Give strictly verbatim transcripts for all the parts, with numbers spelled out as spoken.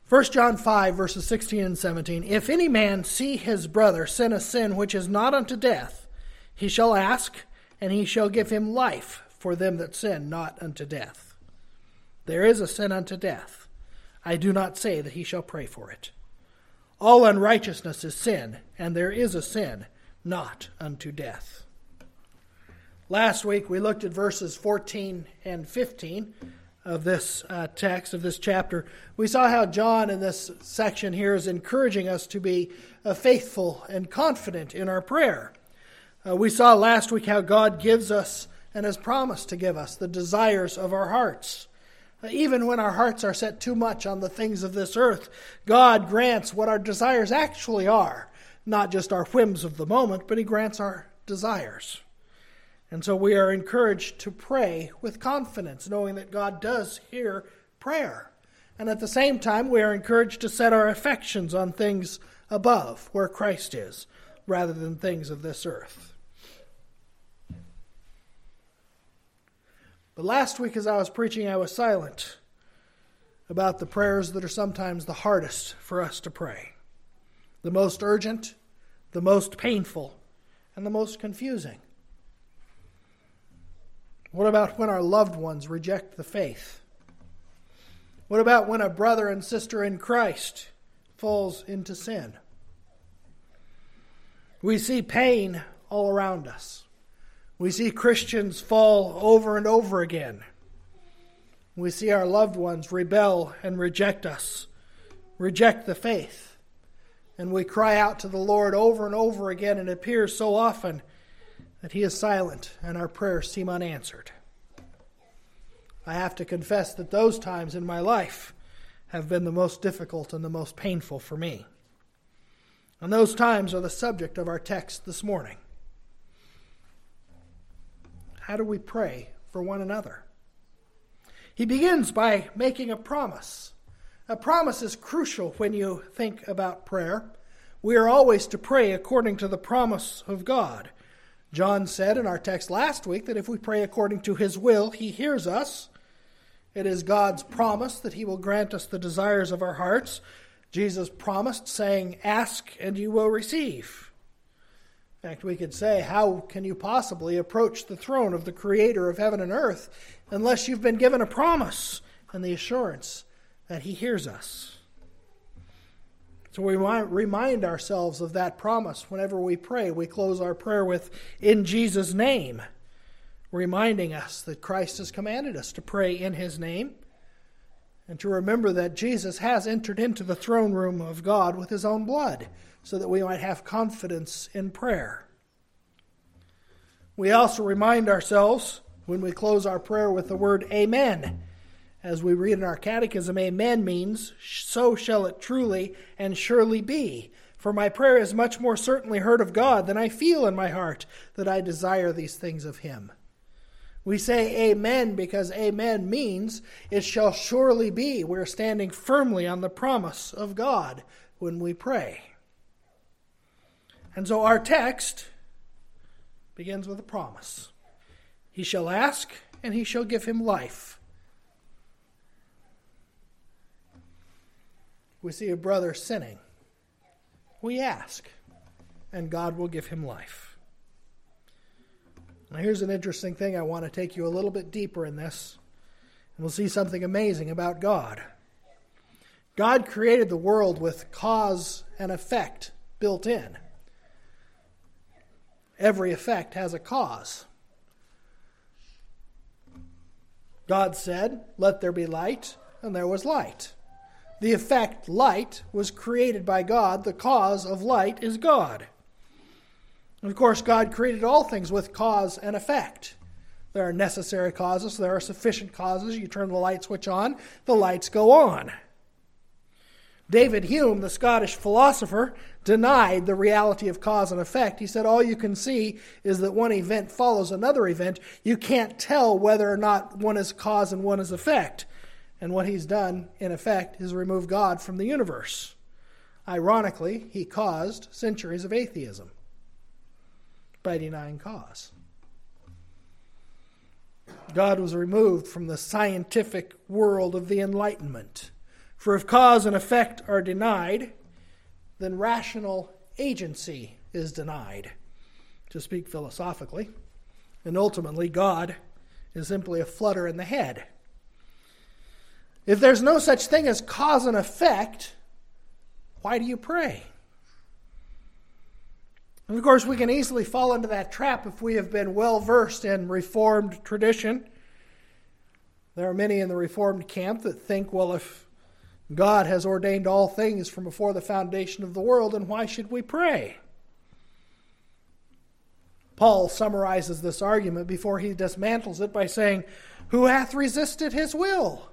First John five, verses sixteen and seventeen. If any man see his brother sin a sin which is not unto death, he shall ask, and he shall give him life for them that sin not unto death. There is a sin unto death. I do not say that he shall pray for it. All unrighteousness is sin, and there is a sin not unto death. Last week we looked at verses fourteen and fifteen of this uh, text, of this chapter. We saw how John in this section here is encouraging us to be uh, faithful and confident in our prayer. Uh, we saw last week how God gives us and has promised to give us the desires of our hearts. Uh, even when our hearts are set too much on the things of this earth, God grants what our desires actually are. Not just our whims of the moment, but He grants our desires. And so we are encouraged to pray with confidence, knowing that God does hear prayer. And at the same time, we are encouraged to set our affections on things above, where Christ is, rather than things of this earth. But last week as I was preaching, I was silent about the prayers that are sometimes the hardest for us to pray. The most urgent, the most painful, and the most confusing. What about when our loved ones reject the faith? What about when a brother and sister in Christ falls into sin? We see pain all around us. We see Christians fall over and over again. We see our loved ones rebel and reject us, reject the faith. And we cry out to the Lord over and over again, and it appears so often that He is silent and our prayers seem unanswered. I have to confess that those times in my life have been the most difficult and the most painful for me. And those times are the subject of our text this morning. How do we pray for one another? He begins by making a promise. A promise is crucial when you think about prayer. We are always to pray according to the promise of God. John said in our text last week that if we pray according to His will, He hears us. It is God's promise that He will grant us the desires of our hearts. Jesus promised, saying, "Ask and you will receive." In fact, we could say, how can you possibly approach the throne of the Creator of heaven and earth unless you've been given a promise and the assurance that He hears us? So we remind ourselves of that promise whenever we pray. We close our prayer with, "In Jesus' name," reminding us that Christ has commanded us to pray in His name, and to remember that Jesus has entered into the throne room of God with His own blood, so that we might have confidence in prayer. We also remind ourselves when we close our prayer with the word "Amen." As we read in our catechism, amen means, "So shall it truly and surely be. For my prayer is much more certainly heard of God than I feel in my heart that I desire these things of Him." We say amen because amen means it shall surely be. We're standing firmly on the promise of God when we pray. And so our text begins with a promise. He shall ask, and He shall give him life. We see a brother sinning. We ask, and God will give him life. Now here's an interesting thing. I want to take you a little bit deeper in this, and we'll see something amazing about God. God created the world with cause and effect built in. Every effect has a cause. God said, "Let there be light," and there was light. The effect, light, was created by God. The cause of light is God. And of course, God created all things with cause and effect. There are necessary causes. There are sufficient causes. You turn the light switch on, the lights go on. David Hume, the Scottish philosopher, denied the reality of cause and effect. He said all you can see is that one event follows another event. You can't tell whether or not one is cause and one is effect. And what he's done, in effect, is remove God from the universe. Ironically, he caused centuries of atheism by denying cause. God was removed from the scientific world of the Enlightenment. For if cause and effect are denied, then rational agency is denied, to speak philosophically. And ultimately, God is simply a flutter in the head. If there's no such thing as cause and effect, why do you pray? And of course, we can easily fall into that trap if we have been well versed in Reformed tradition. There are many in the Reformed camp that think, well, if God has ordained all things from before the foundation of the world, then why should we pray? Paul summarizes this argument before he dismantles it by saying, "Who hath resisted his will?"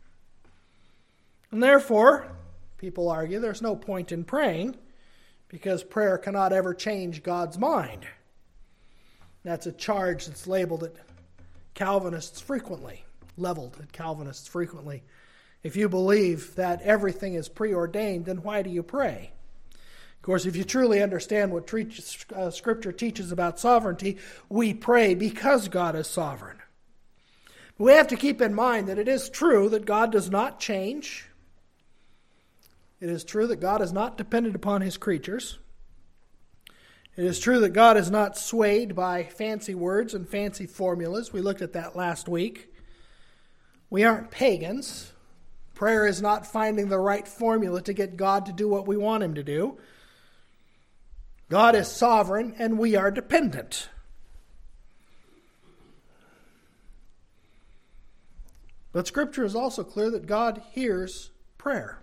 And therefore, people argue, there's no point in praying, because prayer cannot ever change God's mind. That's a charge that's labeled at Calvinists frequently, leveled at Calvinists frequently. If you believe that everything is preordained, then why do you pray? Of course, if you truly understand what tre- uh, Scripture teaches about sovereignty, we pray because God is sovereign. We have to keep in mind that it is true that God does not change. It is true that God is not dependent upon his creatures. It is true that God is not swayed by fancy words and fancy formulas. We looked at that last week. We aren't pagans. Prayer is not finding the right formula to get God to do what we want him to do. God is sovereign and we are dependent. But Scripture is also clear that God hears prayer.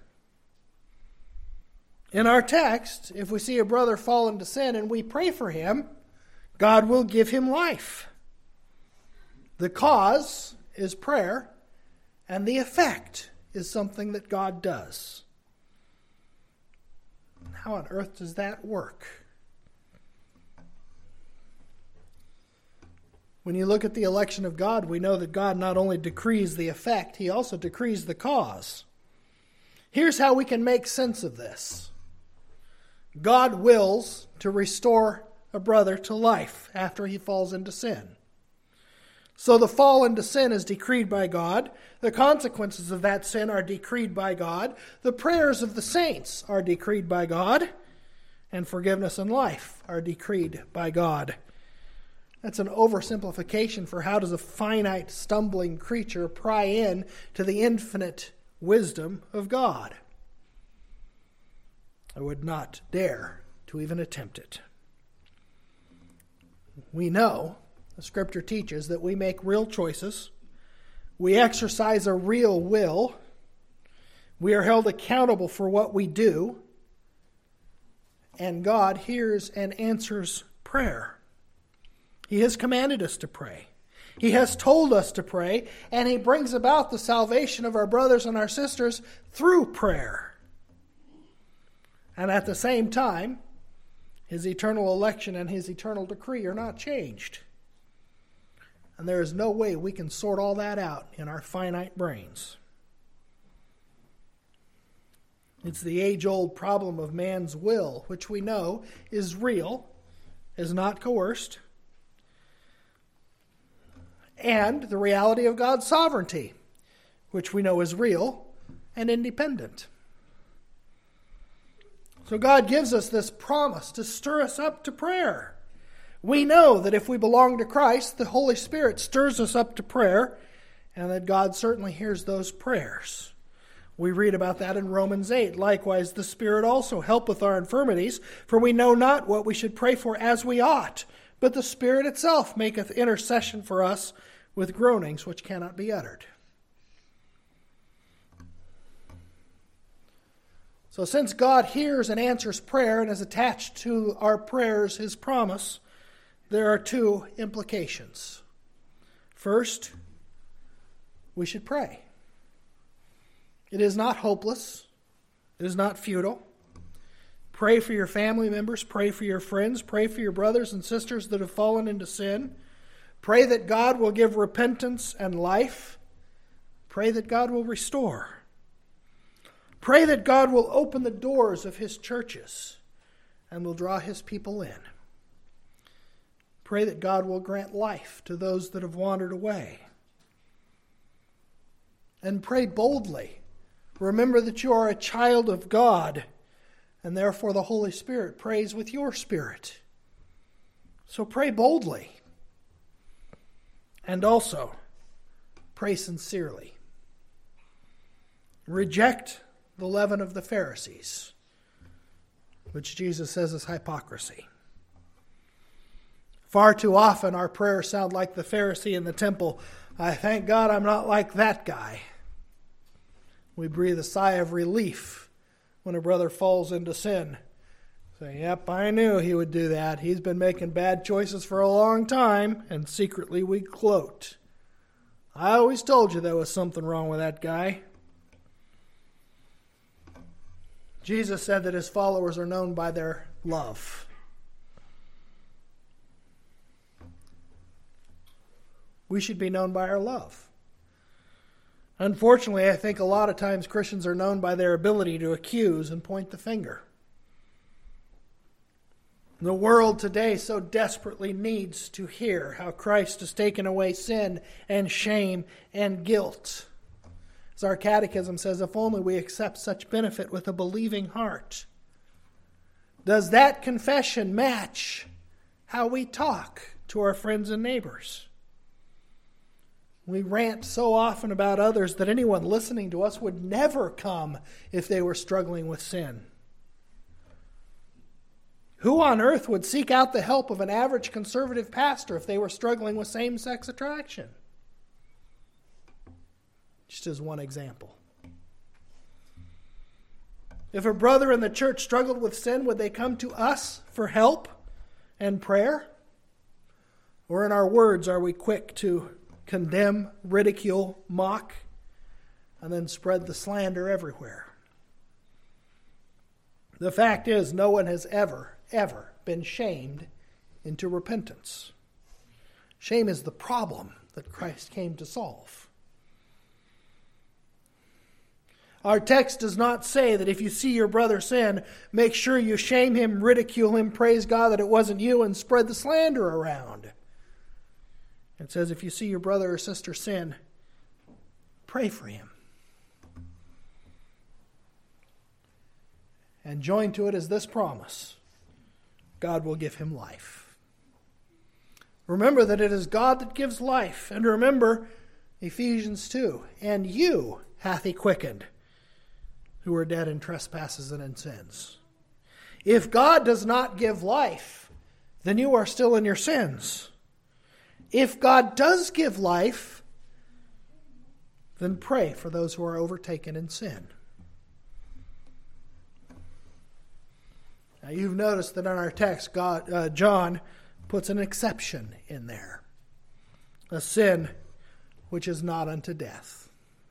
In our text, if we see a brother fall into sin and we pray for him, God will give him life. The cause is prayer, and the effect is something that God does. How on earth does that work? When you look at the election of God, we know that God not only decrees the effect, he also decrees the cause. Here's how we can make sense of this. God wills to restore a brother to life after he falls into sin. So the fall into sin is decreed by God. The consequences of that sin are decreed by God. The prayers of the saints are decreed by God. And forgiveness and life are decreed by God. That's an oversimplification for how does a finite, stumbling creature pry in to the infinite wisdom of God. I would not dare to even attempt it. We know, the Scripture teaches, that we make real choices. We exercise a real will. We are held accountable for what we do. And God hears and answers prayer. He has commanded us to pray. He has told us to pray, and he brings about the salvation of our brothers and our sisters through prayer. And at the same time, his eternal election and his eternal decree are not changed. And there is no way we can sort all that out in our finite brains. It's the age-old problem of man's will, which we know is real, is not coerced, and the reality of God's sovereignty, which we know is real and independent. So God gives us this promise to stir us up to prayer. We know that if we belong to Christ, the Holy Spirit stirs us up to prayer, and that God certainly hears those prayers. We read about that in Romans eight. Likewise, the Spirit also helpeth our infirmities, for we know not what we should pray for as we ought, but the Spirit itself maketh intercession for us with groanings which cannot be uttered. So since God hears and answers prayer and is attached to our prayers his promise, there are two implications. First, we should pray. It is not hopeless. It is not futile. Pray for your family members. Pray for your friends. Pray for your brothers and sisters that have fallen into sin. Pray that God will give repentance and life. Pray that God will restore. Pray that God will open the doors of his churches and will draw his people in. Pray that God will grant life to those that have wandered away. And pray boldly Remember that you are a child of God, and therefore the Holy Spirit prays with your spirit. So pray boldly. And also, pray sincerely. Reject the leaven of the Pharisees, which Jesus says is hypocrisy. Far too often our prayers sound like the Pharisee in the temple. I thank God I'm not like that guy. We breathe a sigh of relief when a brother falls into sin. Say, yep, I knew he would do that. He's been making bad choices for a long time, and secretly we gloat. I always told you there was something wrong with that guy. Jesus said that his followers are known by their love. We should be known by our love. Unfortunately, I think a lot of times Christians are known by their ability to accuse and point the finger. The world today so desperately needs to hear how Christ has taken away sin and shame and guilt. As our catechism says, if only we accept such benefit with a believing heart. Does that confession match how we talk to our friends and neighbors? We rant so often about others that anyone listening to us would never come if they were struggling with sin. Who on earth would seek out the help of an average conservative pastor if they were struggling with same-sex attraction? Just as one example. If a brother in the church struggled with sin, would they come to us for help and prayer? Or in our words, are we quick to condemn, ridicule, mock, and then spread the slander everywhere? The fact is, no one has ever, ever been shamed into repentance. Shame is the problem that Christ came to solve. Our text does not say that if you see your brother sin, make sure you shame him, ridicule him, praise God that it wasn't you, and spread the slander around. It says if you see your brother or sister sin, pray for him. And joined to it is this promise: God will give him life. Remember that it is God that gives life. And remember Ephesians two, and you hath he quickened, who are dead in trespasses and in sins. If God does not give life, then you are still in your sins. If God does give life, then pray for those who are overtaken in sin. Now you've noticed that in our text, God, uh, John puts an exception in there. A sin which is not unto death.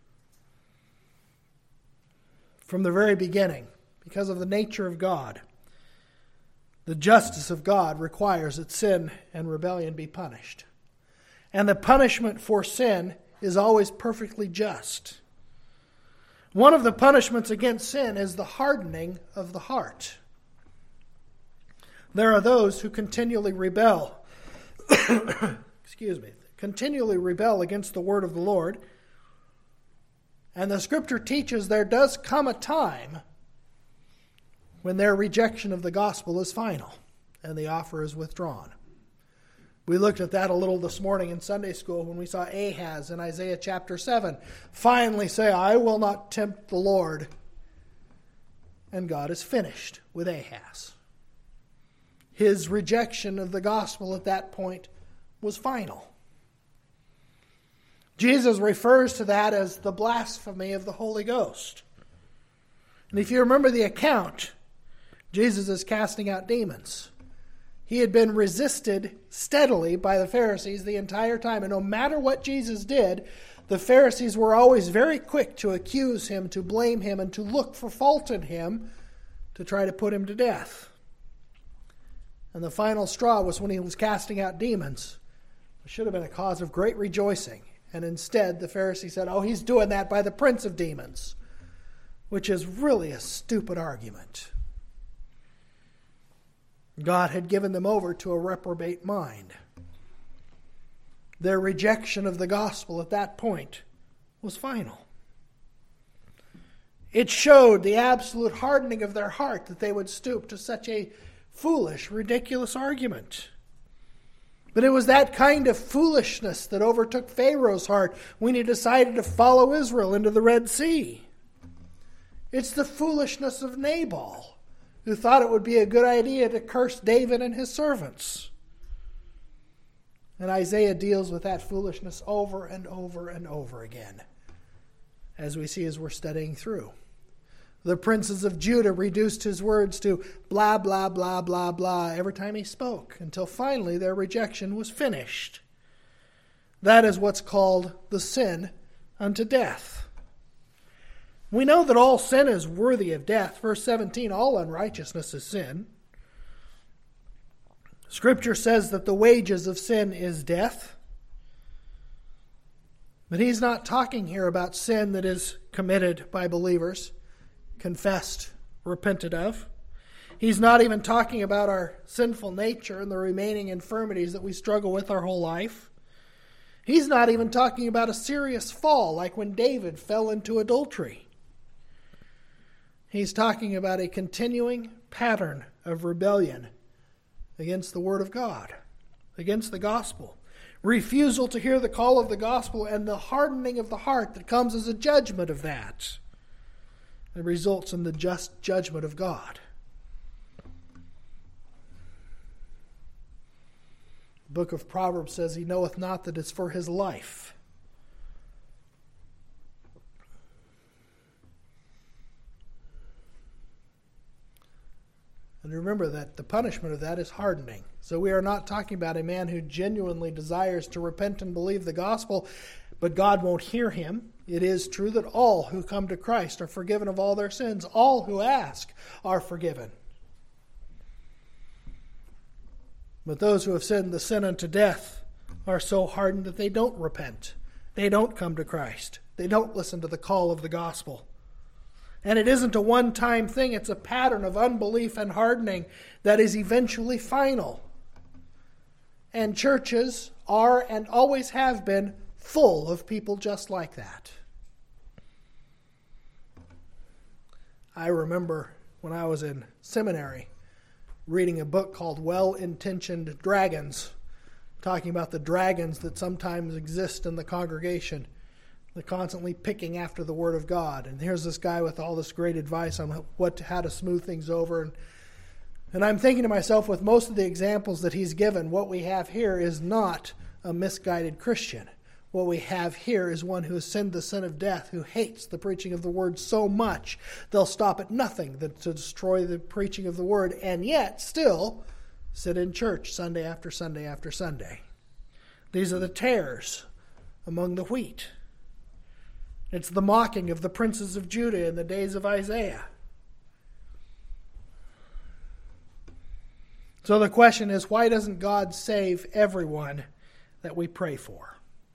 From the very beginning, because of the nature of God, the justice of God requires that sin and rebellion be punished. And the punishment for sin is always perfectly just. One of the punishments against sin is the hardening of the heart. There are those who continually rebel, excuse me, continually rebel against the word of the Lord. And the Scripture teaches there does come a time when their rejection of the gospel is final and the offer is withdrawn. We looked at that a little this morning in Sunday school when we saw Ahaz in Isaiah chapter seven finally say, I will not tempt the Lord. And God is finished with Ahaz. His rejection of the gospel at that point was final. Jesus refers to that as the blasphemy of the Holy Ghost. And if you remember the account, Jesus is casting out demons. He had been resisted steadily by the Pharisees the entire time. And no matter what Jesus did, the Pharisees were always very quick to accuse him, to blame him, and to look for fault in him to try to put him to death. And the final straw was when he was casting out demons. It should have been a cause of great rejoicing. And instead, the Pharisee said, oh, he's doing that by the prince of demons, which is really a stupid argument. God had given them over to a reprobate mind. Their rejection of the gospel at that point was final. It showed the absolute hardening of their heart that they would stoop to such a foolish, ridiculous argument. But it was that kind of foolishness that overtook Pharaoh's heart when he decided to follow Israel into the Red Sea. It's the foolishness of Nabal, who thought it would be a good idea to curse David and his servants. And Isaiah deals with that foolishness over and over and over again, as we see as we're studying through. The princes of Judah reduced his words to blah, blah, blah, blah, blah every time he spoke, until finally their rejection was finished. That is what's called the sin unto death. We know that all sin is worthy of death. Verse seventeen, all unrighteousness is sin. Scripture says that the wages of sin is death. But he's not talking here about sin that is committed by believers, confessed, repented of. He's not even talking about our sinful nature and the remaining infirmities that we struggle with our whole life. He's not even talking about a serious fall, like when David fell into adultery. He's talking about a continuing pattern of rebellion against the Word of God, against the gospel. Refusal to hear the call of the gospel and the hardening of the heart that comes as a judgment of that. It results in the just judgment of God. The book of Proverbs says, he knoweth not that it's for his life. And remember that the punishment of that is hardening. So we are not talking about a man who genuinely desires to repent and believe the gospel, but God won't hear him. It is true that all who come to Christ are forgiven of all their sins. All who ask are forgiven. But those who have sinned the sin unto death are so hardened that they don't repent. They don't come to Christ. They don't listen to the call of the gospel. And it isn't a one-time thing. It's a pattern of unbelief and hardening that is eventually final. And churches are and always have been full of people just like that. I remember when I was in seminary reading a book called Well-Intentioned Dragons, talking about the dragons that sometimes exist in the congregation. They're constantly picking after the Word of God. And here's this guy with all this great advice on what how to smooth things over. And, and I'm thinking to myself, with most of the examples that he's given, what we have here is not a misguided Christian. What we have here is one who has sinned the sin of death, who hates the preaching of the Word so much, they'll stop at nothing to destroy the preaching of the Word, and yet still sit in church Sunday after Sunday after Sunday. These are the tares among the wheat. It's the mocking of the princes of Judah in the days of Isaiah. So the question is, why doesn't God save everyone that we pray for?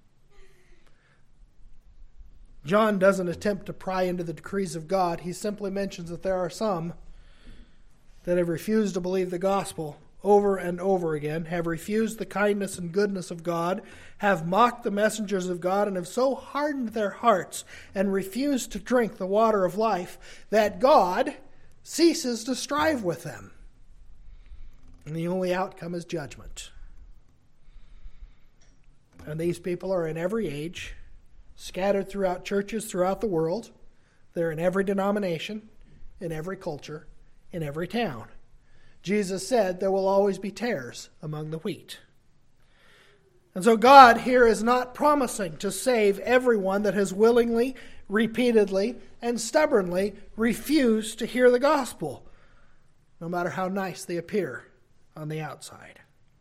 John doesn't attempt to pry into the decrees of God. He simply mentions that there are some that have refused to believe the gospel over and over again, have refused the kindness and goodness of God, have mocked the messengers of God, and have so hardened their hearts and refused to drink the water of life that God ceases to strive with them. And the only outcome is judgment. And these people are in every age, scattered throughout churches throughout the world. They're in every denomination, in every culture, in every town. Jesus said there will always be tares among the wheat. And so God here is not promising to save everyone that has willingly, repeatedly, and stubbornly refused to hear the gospel, no matter how nice they appear on the outside.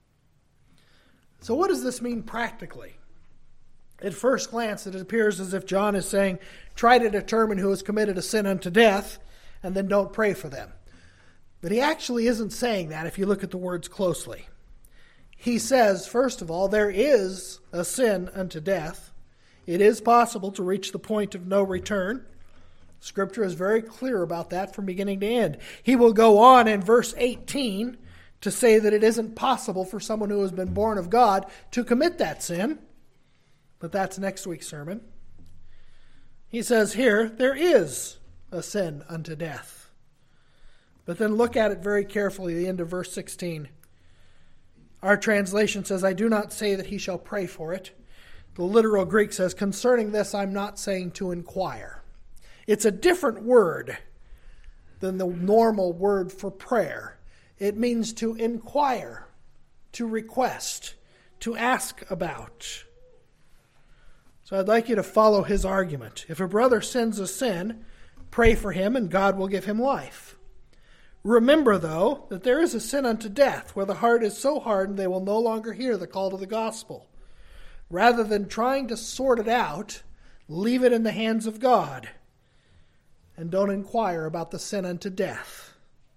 So what does this mean practically? At first glance, it appears as if John is saying, try to determine who has committed a sin unto death, and then don't pray for them. But he actually isn't saying that if you look at the words closely. He says, first of all, there is a sin unto death. It is possible to reach the point of no return. Scripture is very clear about that from beginning to end. He will go on in verse eighteen to say that it isn't possible for someone who has been born of God to commit that sin. But that's next week's sermon. He says here, there is a sin unto death. But then look at it very carefully, the end of verse sixteen. Our translation says, I do not say that he shall pray for it. The literal Greek says, concerning this I'm not saying to inquire. It's a different word than the normal word for prayer. It means to inquire, to request, to ask about. So I'd like you to follow his argument. If a brother sins a sin, pray for him and God will give him life. Remember, though, that there is a sin unto death, where the heart is so hardened they will no longer hear the call to the gospel. Rather than trying to sort it out, leave it in the hands of God, and don't inquire about the sin unto death.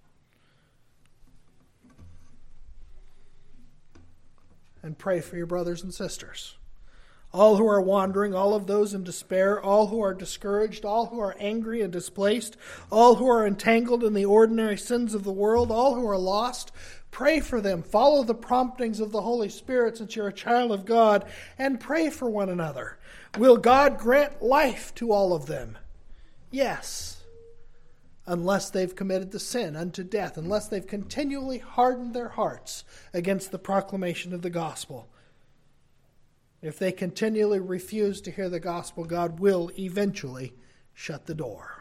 And pray for your brothers and sisters. All who are wandering, all of those in despair, all who are discouraged, all who are angry and displaced, all who are entangled in the ordinary sins of the world, all who are lost, pray for them. Follow the promptings of the Holy Spirit since you're a child of God, and pray for one another. Will God grant life to all of them? Yes, unless they've committed the sin unto death, unless they've continually hardened their hearts against the proclamation of the gospel. If they continually refuse to hear the gospel, God will eventually shut the door.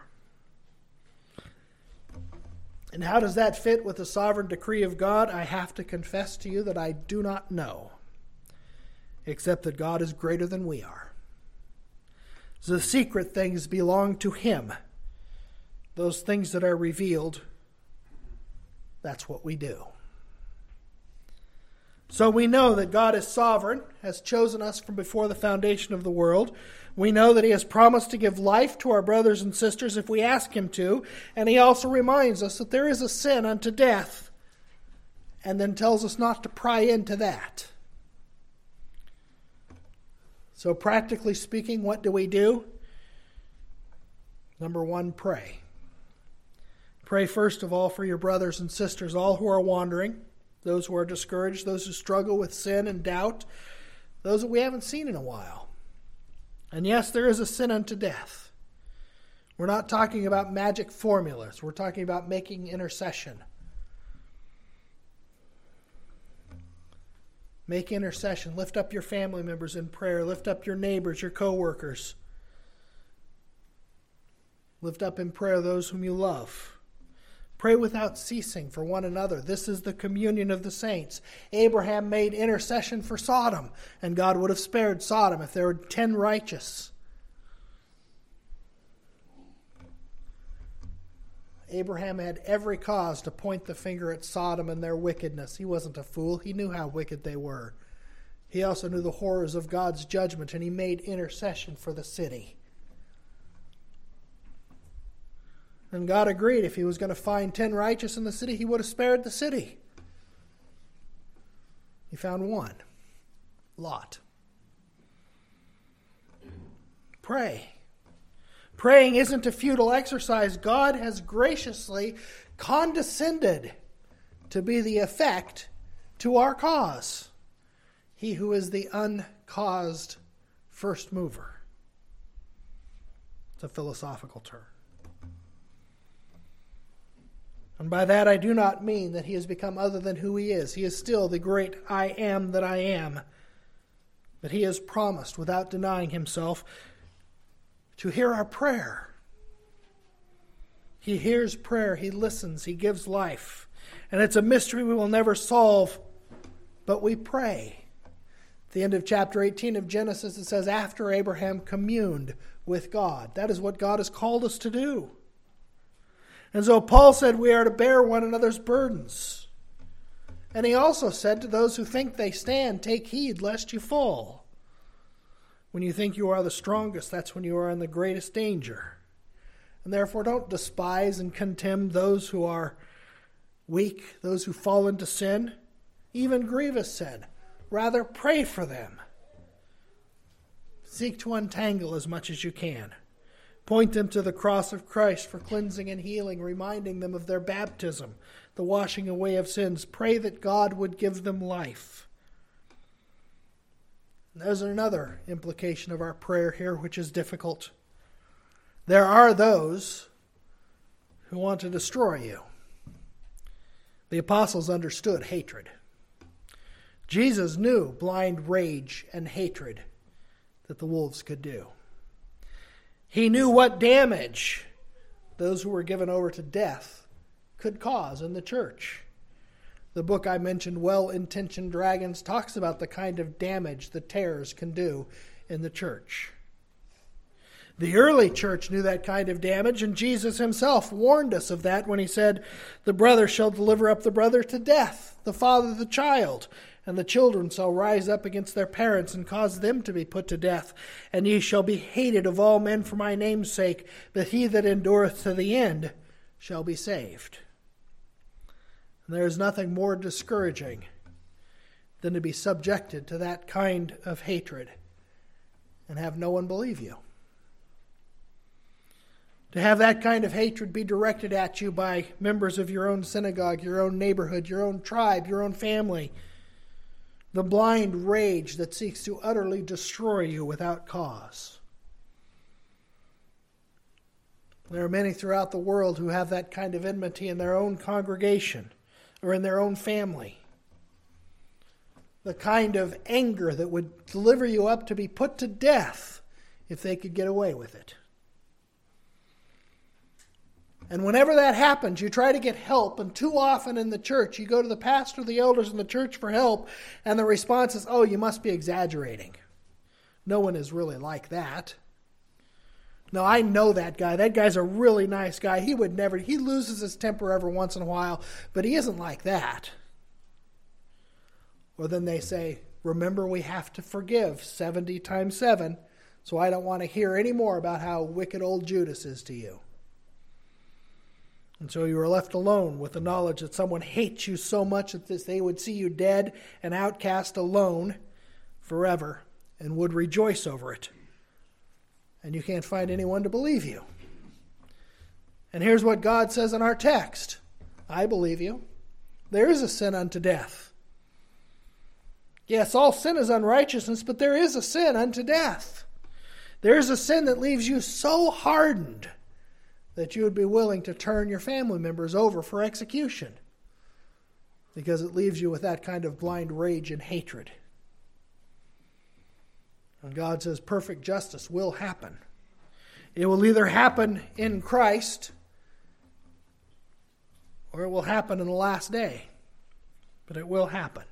And how does that fit with the sovereign decree of God? I have to confess to you that I do not know, except that God is greater than we are. The secret things belong to him. Those things that are revealed, that's what we do. So we know that God is sovereign, has chosen us from before the foundation of the world. We know that he has promised to give life to our brothers and sisters if we ask him to. And he also reminds us that there is a sin unto death, and then tells us not to pry into that. So practically speaking, what do we do? Number one, pray. Pray first of all for your brothers and sisters, all who are wandering, those who are discouraged, those who struggle with sin and doubt, those that we haven't seen in a while. And yes, there is a sin unto death. We're not talking about magic formulas. We're talking about making intercession. Make intercession. Lift up your family members in prayer. Lift up your neighbors, your co-workers. Lift up in prayer those whom you love. Pray without ceasing for one another. This is the communion of the saints. Abraham made intercession for Sodom, and God would have spared Sodom if there were ten righteous. Abraham had every cause to point the finger at Sodom and their wickedness. He wasn't a fool. He knew how wicked they were. He also knew the horrors of God's judgment, and he made intercession for the city. And God agreed if he was going to find ten righteous in the city, he would have spared the city. He found one, Lot. Pray. Praying isn't a futile exercise. God has graciously condescended to be the effect to our cause. He who is the uncaused first mover. It's a philosophical term. And by that I do not mean that he has become other than who he is. He is still the great I am that I am. But he has promised, without denying himself, to hear our prayer. He hears prayer, he listens, he gives life. And it's a mystery we will never solve, but we pray. At the end of chapter eighteen of Genesis, it says, after Abraham communed with God. That is what God has called us to do. And so Paul said we are to bear one another's burdens. And he also said to those who think they stand, take heed lest you fall. When you think you are the strongest, that's when you are in the greatest danger. And therefore don't despise and contemn those who are weak, those who fall into sin, even grievous sin. Rather pray for them. Seek to untangle as much as you can. Point them to the cross of Christ for cleansing and healing, reminding them of their baptism, the washing away of sins. Pray that God would give them life. There's another implication of our prayer here, which is difficult. There are those who want to destroy you. The apostles understood hatred. Jesus knew blind rage and hatred that the wolves could do. He knew what damage those who were given over to death could cause in the church. The book I mentioned, Well-Intentioned Dragons, talks about the kind of damage the tares can do in the church. The early church knew that kind of damage, and Jesus himself warned us of that when he said, "The brother shall deliver up the brother to death, the father the child, and the children shall rise up against their parents and cause them to be put to death. And ye shall be hated of all men for my name's sake, but he that endureth to the end shall be saved." And there is nothing more discouraging than to be subjected to that kind of hatred and have no one believe you. To have that kind of hatred be directed at you by members of your own synagogue, your own neighborhood, your own tribe, your own family. The blind rage that seeks to utterly destroy you without cause. There are many throughout the world who have that kind of enmity in their own congregation or in their own family. The kind of anger that would deliver you up to be put to death if they could get away with it. And whenever that happens, you try to get help, and too often in the church, you go to the pastor, the elders in the church for help, and the response is, "Oh, you must be exaggerating." No one is really like that. No, I know that guy. That guy's a really nice guy. He would never, he loses his temper every once in a while, but he isn't like that. Or then they say, "Remember, we have to forgive seventy times seven, so I don't want to hear any more about how wicked old Judas is to you." And so you are left alone with the knowledge that someone hates you so much that they would see you dead and outcast alone forever and would rejoice over it. And you can't find anyone to believe you. And here's what God says in our text. I believe you. There is a sin unto death. Yes, all sin is unrighteousness, but there is a sin unto death. There is a sin that leaves you so hardened that you would be willing to turn your family members over for execution because it leaves you with that kind of blind rage and hatred. And God says perfect justice will happen. It will either happen in Christ or it will happen in the last day. But it will happen.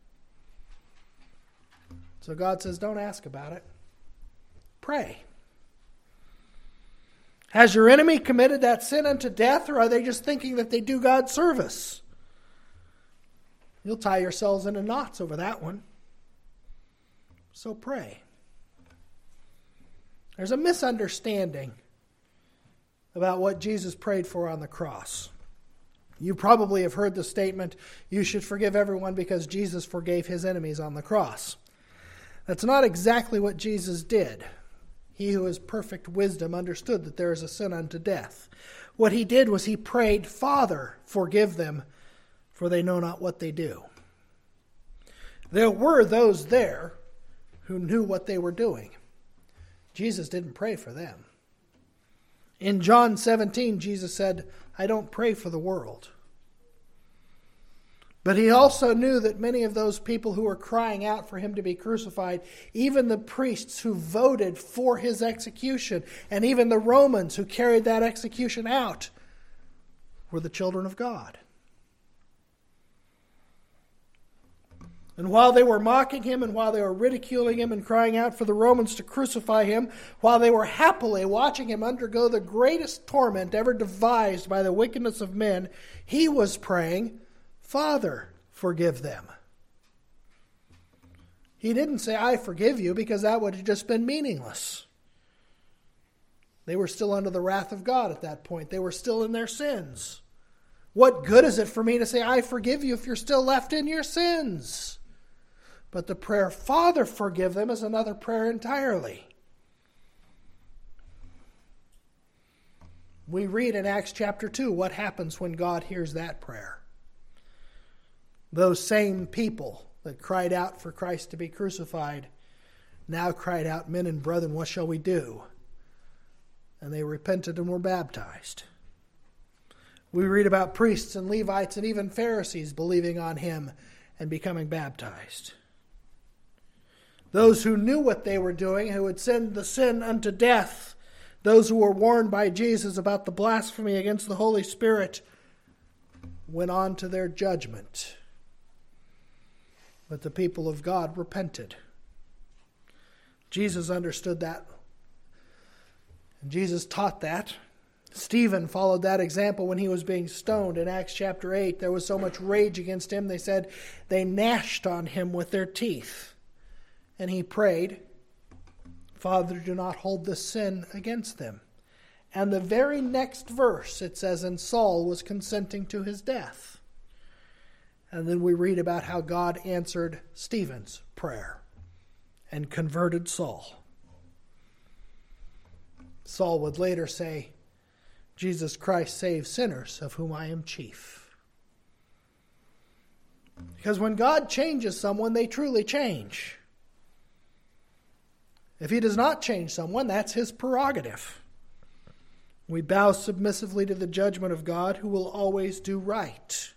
So God says, don't ask about it. Pray. Has your enemy committed that sin unto death, or are they just thinking that they do God service? You'll tie yourselves into knots over that one. So pray. There's a misunderstanding about what Jesus prayed for on the cross. You probably have heard the statement, you should forgive everyone because Jesus forgave his enemies on the cross. That's not exactly what Jesus did. He who has perfect wisdom understood that there is a sin unto death. What he did was he prayed, Father, forgive them, for they know not what they do. There were those there who knew what they were doing. Jesus didn't pray for them. In John seventeen, Jesus said, I don't pray for the world. But he also knew that many of those people who were crying out for him to be crucified, even the priests who voted for his execution, and even the Romans who carried that execution out, were the children of God. And while they were mocking him, and while they were ridiculing him and crying out for the Romans to crucify him, while they were happily watching him undergo the greatest torment ever devised by the wickedness of men, he was praying, Father, forgive them. He didn't say, I forgive you, because that would have just been meaningless. They were still under the wrath of God at that point. They were still in their sins. What good is it for me to say, I forgive you, if you're still left in your sins? But the prayer, Father, forgive them, is another prayer entirely. We read in Acts chapter two what happens when God hears that prayer. Those same people that cried out for Christ to be crucified now cried out, men and brethren, what shall we do? And they repented and were baptized. We read about priests and Levites and even Pharisees believing on him and becoming baptized. Those who knew what they were doing, who would send the sin unto death, those who were warned by Jesus about the blasphemy against the Holy Spirit, went on to their judgment. But the people of God repented. Jesus understood that. And Jesus taught that. Stephen followed that example when he was being stoned in Acts chapter eight. There was so much rage against him, they said they gnashed on him with their teeth. And he prayed, Father, do not hold this sin against them. And the very next verse, it says, and Saul was consenting to his death. And then we read about how God answered Stephen's prayer and converted Saul. Saul would later say, Jesus Christ saves sinners, of whom I am chief. Because when God changes someone, they truly change. If he does not change someone, that's his prerogative. We bow submissively to the judgment of God, who will always do right.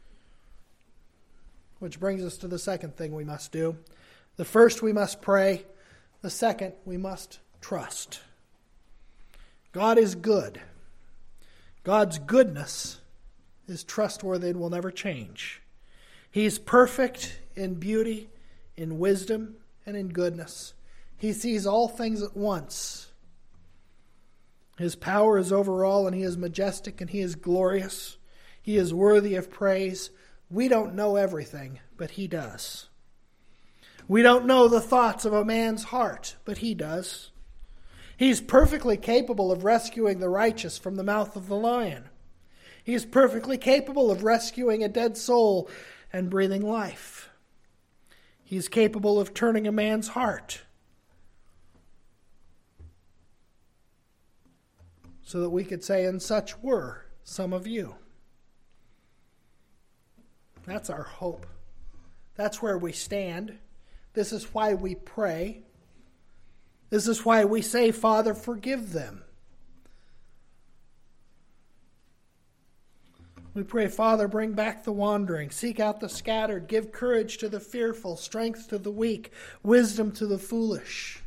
Which brings us to the second thing we must do. The first, we must pray. The second, we must trust. God is good. God's goodness is trustworthy and will never change. He's perfect in beauty, in wisdom, and in goodness. He sees all things at once. His power is over all, and he is majestic, and he is glorious. He is worthy of praise. We don't know everything, but he does. We don't know the thoughts of a man's heart, but he does. He's perfectly capable of rescuing the righteous from the mouth of the lion. He is perfectly capable of rescuing a dead soul and breathing life. He is capable of turning a man's heart so that we could say, and such were some of you. That's our hope. That's where we stand. This is why we pray. This is why we say, Father, forgive them. We pray, Father, bring back the wandering, seek out the scattered, give courage to the fearful, strength to the weak, wisdom to the foolish.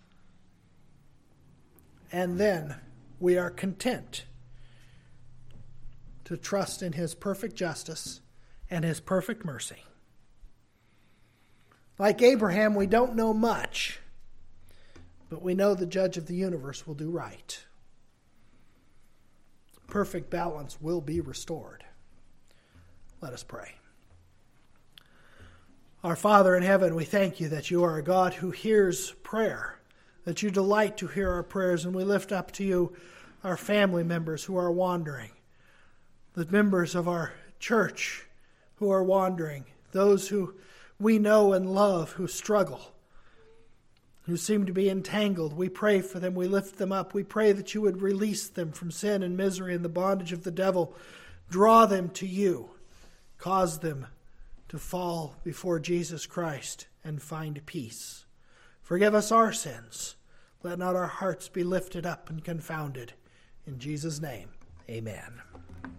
And then we are content to trust in his perfect justice and his perfect mercy. Like Abraham, we don't know much, but we know the judge of the universe will do right. Perfect balance will be restored. Let us pray. Our Father in heaven, we thank you that you are a God who hears prayer, that you delight to hear our prayers, and we lift up to you our family members who are wandering, the members of our church who are wandering, those who we know and love who struggle, who seem to be entangled. We pray for them. We lift them up. We pray that you would release them from sin and misery and the bondage of the devil. Draw them to you. Cause them to fall before Jesus Christ and find peace. Forgive us our sins. Let not our hearts be lifted up and confounded. In Jesus' name, amen.